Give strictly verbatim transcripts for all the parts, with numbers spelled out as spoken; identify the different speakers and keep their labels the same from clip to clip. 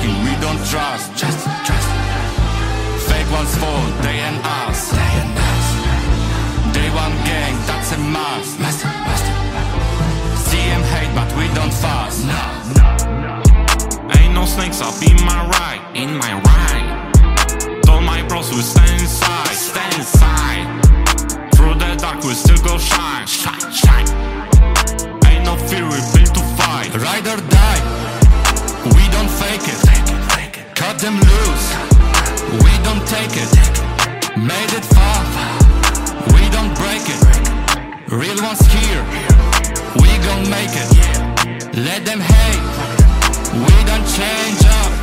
Speaker 1: talking, we don't trust. Just trust. Fake ones fall, they and us. They and us. They want gang, that's a must. Must, must. See them hate, but we don't fuss. No, no, no.
Speaker 2: Ain't no snakes up in my right, in my right. Told my bros we stand inside, stand inside. Through the dark we still go shine, shine, shine. Ain't no fear, we built to fight.
Speaker 1: Ride or die, we don't fake it. Cut them loose, we don't take it. Made it far, we don't break it. Real ones here, we gon' make it. Let them hate, we don't change up.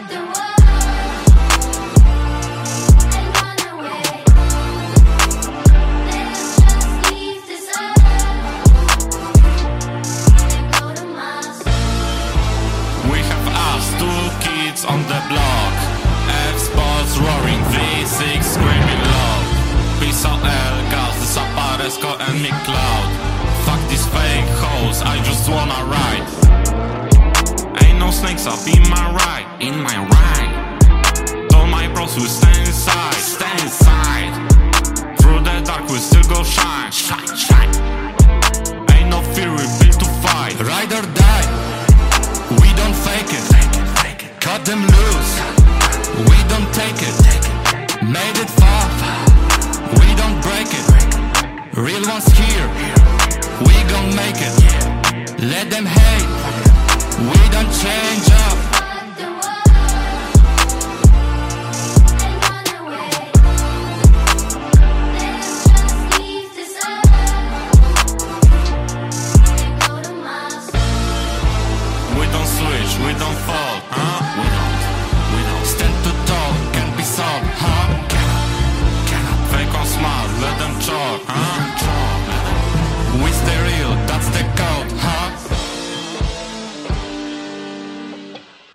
Speaker 2: We have us, two kids on the block. F-Sports roaring, V six screaming loud. Pisa L, Gas, Zaparesco and McCloud. Fuck these fake hoes, I just wanna ride. Ain't no snakes up in my right, in my right. Told my bros we stand inside, stand inside. Through the dark we still go shine, shine, shine. Ain't no fear, we built to fight.
Speaker 1: Ride or die, we don't fake it. Cut them loose, we don't take it. Made it far, we don't break it. Real ones here, we gon' make it. Let them hate, we don't change up.
Speaker 2: We don't switch, we don't fall, huh? We